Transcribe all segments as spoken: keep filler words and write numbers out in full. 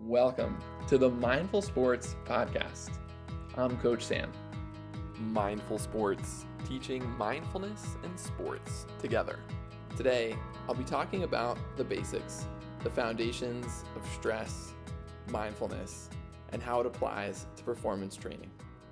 Welcome to the Mindful Sports Podcast. I'm Coach Sam. Mindful Sports, teaching mindfulness and sports together. Today, I'll be talking about the basics, the foundations of stress, mindfulness, and how it applies to performance training.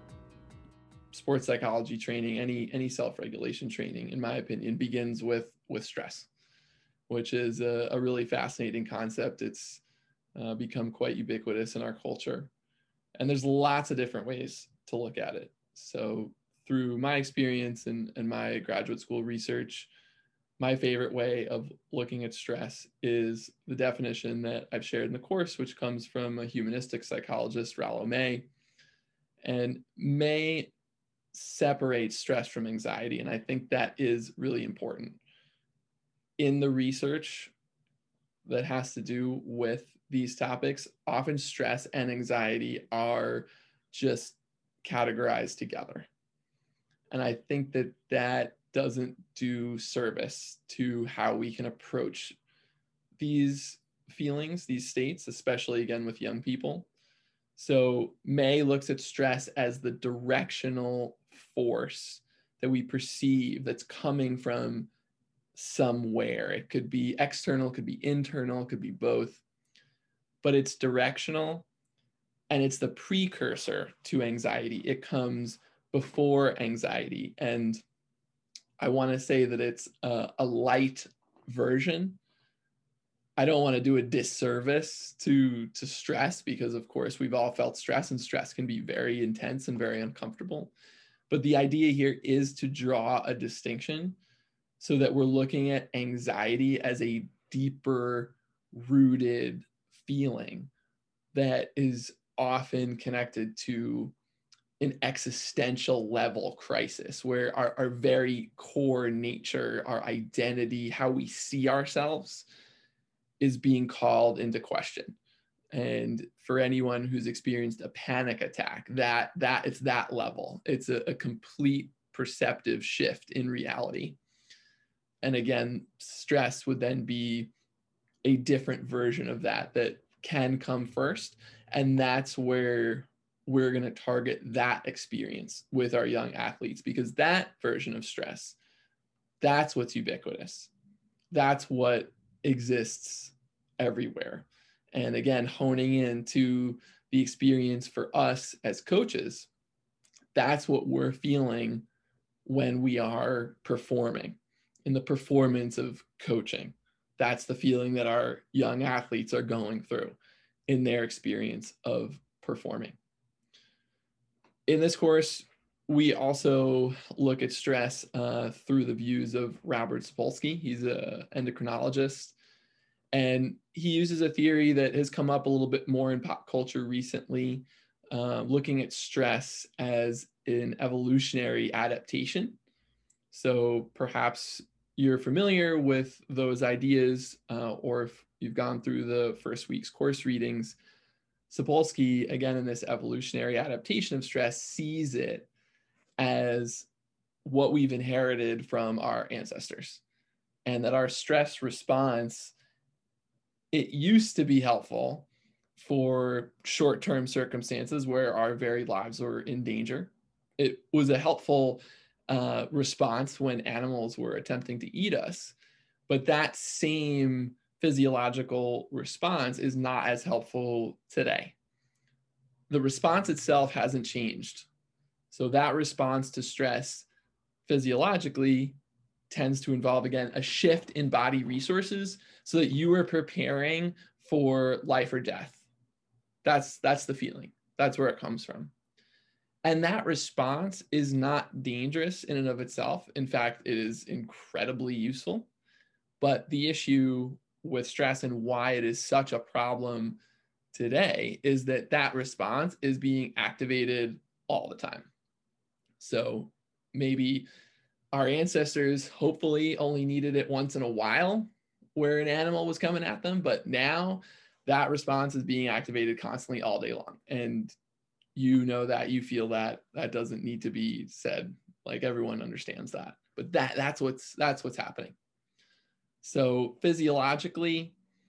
Sports psychology training, any any self-regulation training, in my opinion, begins with with stress, which is a, a really fascinating concept. It's uh, become quite ubiquitous in our culture, and there's lots of different ways to look at it. So through my experience and, and my graduate school research, my favorite way of looking at stress is the definition that I've shared in the course, which comes from a humanistic psychologist, Rollo May. And May separates stress from anxiety, and I think that is really important. In the research that has to do with these topics, often stress and anxiety are just categorized together. And I think that that doesn't do service to how we can approach these feelings, these states, especially again with young people. So May looks at stress as the directional force that we perceive that's coming from somewhere. It could be external, could be internal, could be both, but it's directional and it's the precursor to anxiety. It comes before anxiety. And I want to say that it's a, a light version. I don't want to do a disservice to, to stress because, of course, we've all felt stress, and stress can be very intense and very uncomfortable. But the idea here is to draw a distinction so that we're looking at anxiety as a deeper rooted feeling that is often connected to an existential level crisis where our, our very core nature, our identity, how we see ourselves is being called into question. And for anyone who's experienced a panic attack, that that it's that level. It's a, a complete perceptive shift in reality. And again, stress would then be a different version of that that can come first. And that's where we're going to target that experience with our young athletes, because that version of stress, that's what's ubiquitous. That's what exists everywhere. And again, honing into the experience for us as coaches, that's what we're feeling when we are performing in the performance of coaching. That's the feeling that our young athletes are going through in their experience of performing. In this course, we also look at stress uh, through the views of Robert Sapolsky. He's an endocrinologist, and he uses a theory that has come up a little bit more in pop culture recently, uh, looking at stress as an evolutionary adaptation. So perhaps you're familiar with those ideas, uh, or if you've gone through the first week's course readings, Sapolsky, again, in this evolutionary adaptation of stress, sees it as what we've inherited from our ancestors, and that our stress response, it used to be helpful for short-term circumstances where our very lives were in danger. It was a helpful uh, response when animals were attempting to eat us, but that same physiological response is not as helpful today. The response itself hasn't changed. So that response to stress physiologically tends to involve, again, a shift in body resources so that you are preparing for life or death. That's, that's the feeling. That's where it comes from. And that response is not dangerous in and of itself. In fact, it is incredibly useful. But the issue with stress and why it is such a problem today is that that response is being activated all the time. So maybe our ancestors hopefully only needed it once in a while where an animal was coming at them, but now that response is being activated constantly all day long. And you know that, you feel that, that doesn't need to be said. Like, everyone understands that, but that that's what's that's what's happening. So physiologically,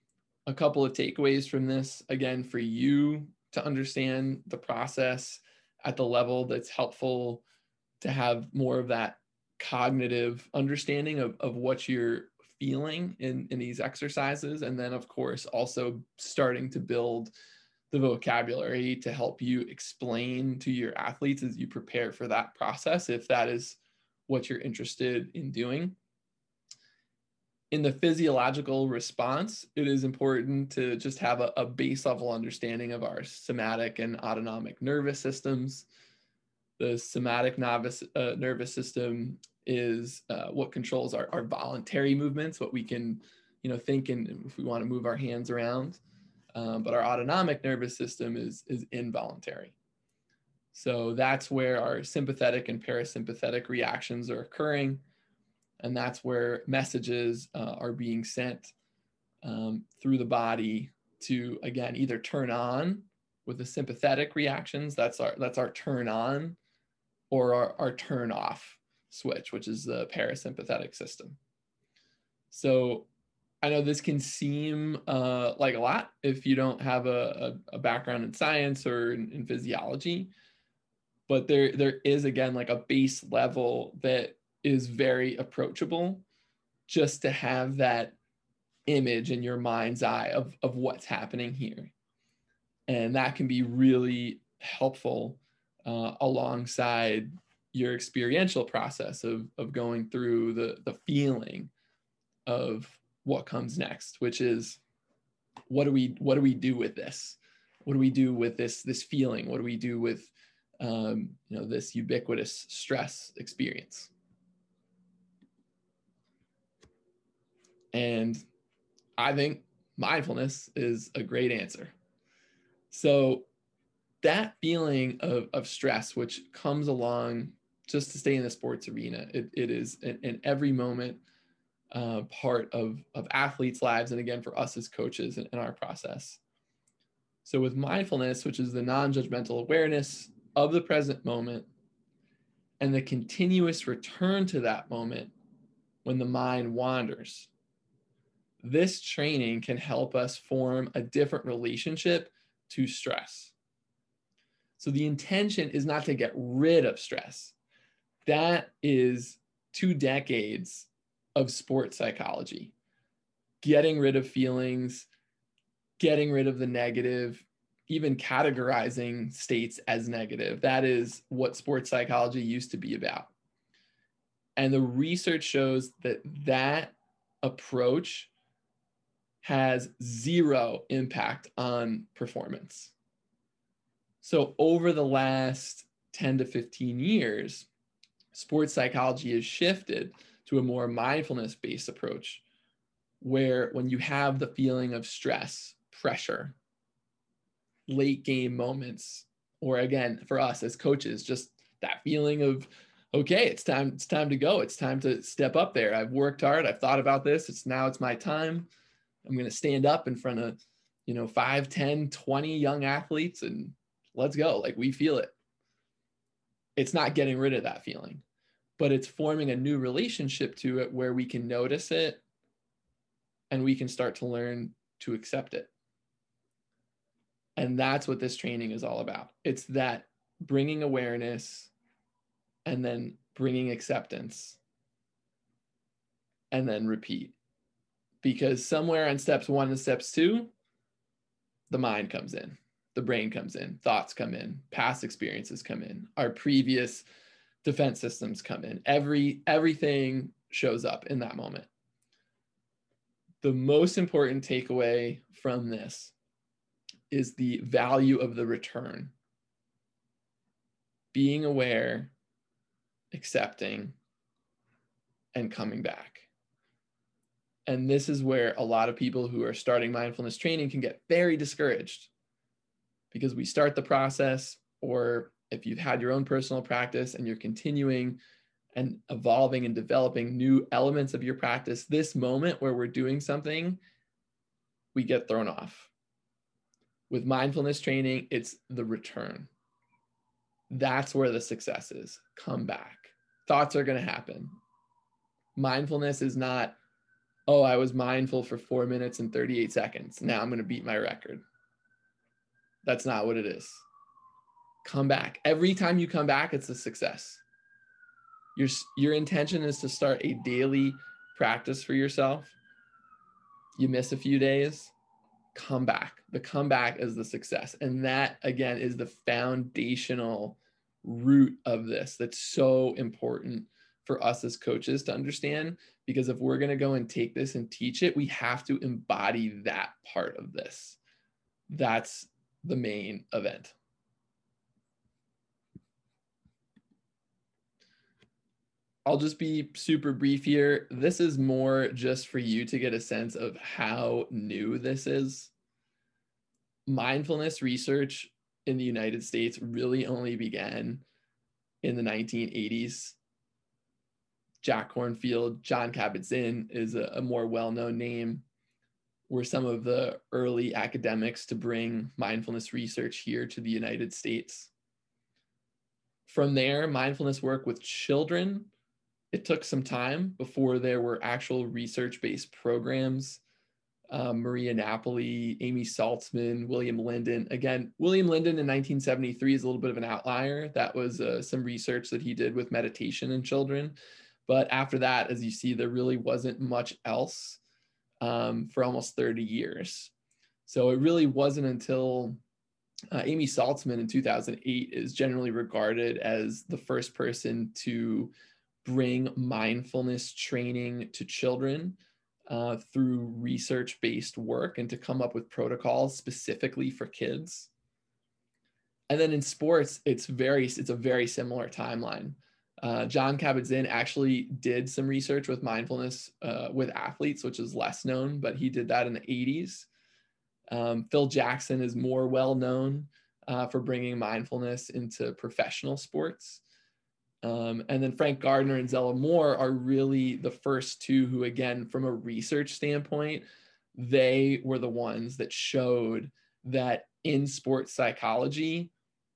a couple of takeaways from this, again, for you to understand the process at the level that's helpful to have more of that cognitive understanding of, of what you're feeling in, in these exercises. And then, of course, also starting to build the vocabulary to help you explain to your athletes as you prepare for that process, if that is what you're interested in doing. In the physiological response, it is important to just have a, a base level understanding of our somatic and autonomic nervous systems. The somatic novice, uh, nervous system is uh, what controls our, our voluntary movements, what we can, you know, think and if we want to move our hands around. Um, but our autonomic nervous system is, is involuntary. So that's where our sympathetic and parasympathetic reactions are occurring. And that's where messages uh, are being sent um, through the body to, again, either turn on with the sympathetic reactions, that's our, that's our turn on, or our, our turn off switch, which is the parasympathetic system. So I know this can seem uh, like a lot if you don't have a, a, a background in science or in, in physiology, but there, there is, again, like a base level that is very approachable, just to have that image in your mind's eye of, of what's happening here. And that can be really helpful uh, alongside your experiential process of, of going through the, the feeling of what comes next, which is, what do we, what do we do with this? What do we do with this, this feeling? What do we do with, um, you know, this ubiquitous stress experience? And I think mindfulness is a great answer. So that feeling of, of stress, which comes along just to stay in the sports arena, it, it is in, in every moment uh, part of, of athletes' lives. And again, for us as coaches in, in our process. So with mindfulness, which is the non-judgmental awareness of the present moment and the continuous return to that moment when the mind wanders, this training can help us form a different relationship to stress. So the intention is not to get rid of stress. That is two decades of sports psychology. Getting rid of feelings, getting rid of the negative, even categorizing states as negative. That is what sports psychology used to be about. And the research shows that that approach has zero impact on performance. So over the last ten to fifteen years, sports psychology has shifted to a more mindfulness-based approach, where when you have the feeling of stress, pressure, late game moments, or again, for us as coaches, just that feeling of, okay, it's time, it's time to go. It's time to step up there. I've worked hard. I've thought about this. It's now it's my time. I'm going to stand up in front of, you know, five, ten, twenty young athletes and let's go. Like, we feel it. It's not getting rid of that feeling, but it's forming a new relationship to it where we can notice it and we can start to learn to accept it. And that's what this training is all about. It's that bringing awareness and then bringing acceptance and then repeat. Because somewhere on steps one and steps two, the mind comes in, the brain comes in, thoughts come in, past experiences come in, our previous defense systems come in. Every, everything shows up in that moment. The most important takeaway from this is the value of the return. Being aware, accepting, and coming back. And this is where a lot of people who are starting mindfulness training can get very discouraged, because we start the process, or if you've had your own personal practice and you're continuing and evolving and developing new elements of your practice, this moment where we're doing something, we get thrown off. With mindfulness training, it's the return. That's where the success is. Come back. Thoughts are going to happen. Mindfulness is not oh, I was mindful for four minutes and thirty-eight seconds. Now I'm going to beat my record. That's not what it is. Come back. Every time you come back, it's a success. Your, your intention is to start a daily practice for yourself. You miss a few days, come back. The comeback is the success. And that, again, is the foundational root of this. That's so important for us as coaches to understand, because if we're going to go and take this and teach it, we have to embody that part of this. That's the main event. I'll just be super brief here. This is more just for you to get a sense of how new this is. Mindfulness research in the United States really only began in the nineteen eighties. Jack Kornfield, Jon Kabat-Zinn is a, a more well-known name, were some of the early academics to bring mindfulness research here to the United States. From there, mindfulness work with children, it took some time before there were actual research-based programs. Um, Maria Napoli, Amy Saltzman, William Linden. Again, William Linden in nineteen seventy-three is a little bit of an outlier. That was uh, some research that he did with meditation in children. But after that, as you see, there really wasn't much else um, for almost thirty years. So it really wasn't until uh, Amy Saltzman in two thousand eight is generally regarded as the first person to bring mindfulness training to children uh, through research-based work and to come up with protocols specifically for kids. And then in sports, it's very, it's a very similar timeline. Uh, Jon Kabat-Zinn actually did some research with mindfulness uh, with athletes, which is less known, but he did that in the eighties. Um, Phil Jackson is more well known uh, for bringing mindfulness into professional sports. Um, and then Frank Gardner and Zella Moore are really the first two who, again, from a research standpoint, they were the ones that showed that in sports psychology,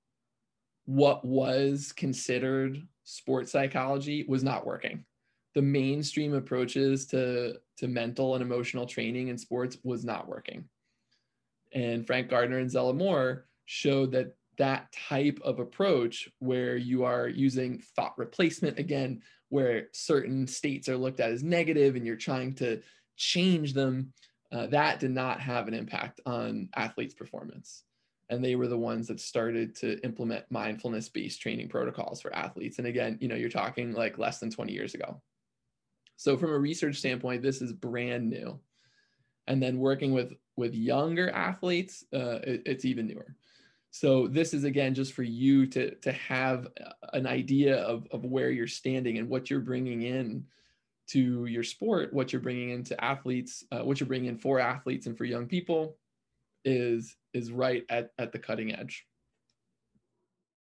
what was considered sports psychology was not working. The mainstream approaches to, to mental and emotional training in sports was not working. And Frank Gardner and Zella Moore showed that that type of approach where you are using thought replacement, again, where certain states are looked at as negative and you're trying to change them, uh, that did not have an impact on athletes' performance. And they were the ones that started to implement mindfulness-based training protocols for athletes. And again, you know, you're talking like less than twenty years ago. So from a research standpoint, this is brand new. And then working with, with younger athletes, uh, it, it's even newer. So this is, again, just for you to, to have an idea of, of where you're standing and what you're bringing in to your sport, what you're bringing into athletes, uh, what you're bringing in for athletes and for young people is, is right at, at the cutting edge.